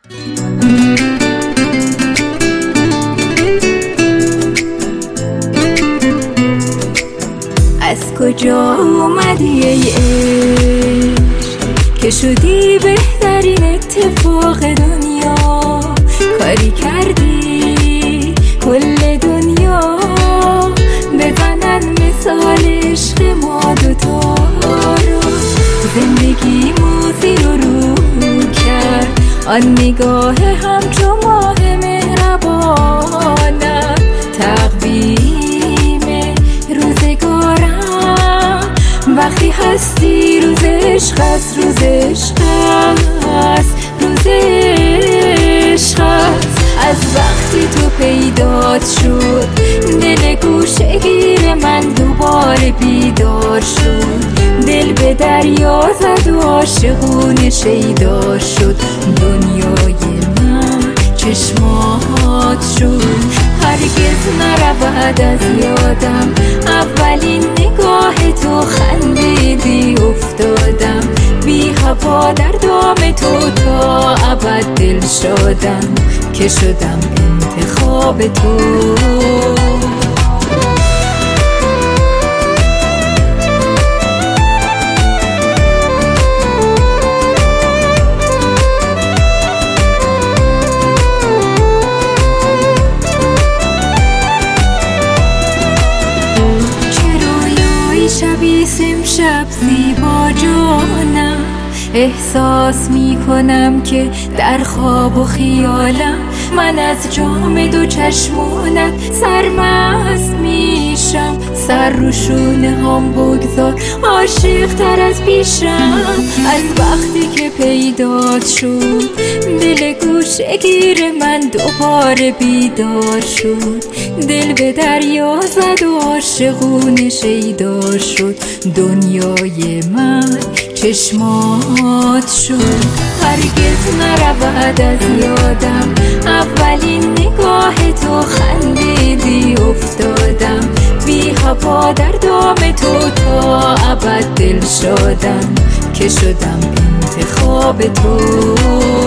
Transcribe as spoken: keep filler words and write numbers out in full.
از کجا اومدی ای عشق که شدی بهترین اتفاق دنیا؟ کاری کردی کل دنیا بزنن مثال عشق ما دوتا رو. زندگی موزی رو رو کرد آن نگاه همچو ماه مهربانم. تقویم روزگارم وقتی هستی، روز عشق است، روز عشق است، روز عشق است. از وقتی تو پیدات شد دل گوشه گیر من دوباره بیدار شد. دل به دریا زد و عاشقونه شیدا شد. دنیای من چشمات شد، هرگز نرود از یادم. اولین نگاه تو خندیدی افتادم، بی هوا در دام تو تا ابد دل شدم که شدم انتخاب تو. شبیه امشب زیبا جانم، احساس می کنم که در خواب و خیالم من از جام دو چشمونت سرمست میشم. سر رو شونه هم بگذار، عاشق تر از پیشم. از وقتی که پیدات شد دل گوشه گیر من دوباره بیدار شد. دل به دریا زد و عاشقونه شیدا شد. دنیای من چشمات شد، هرگز نرود از یادم. اولین نگاه تو خندیدی افتادم، بی هوا در دام تو تا ابد دل شدم که شدم انتخاب تو.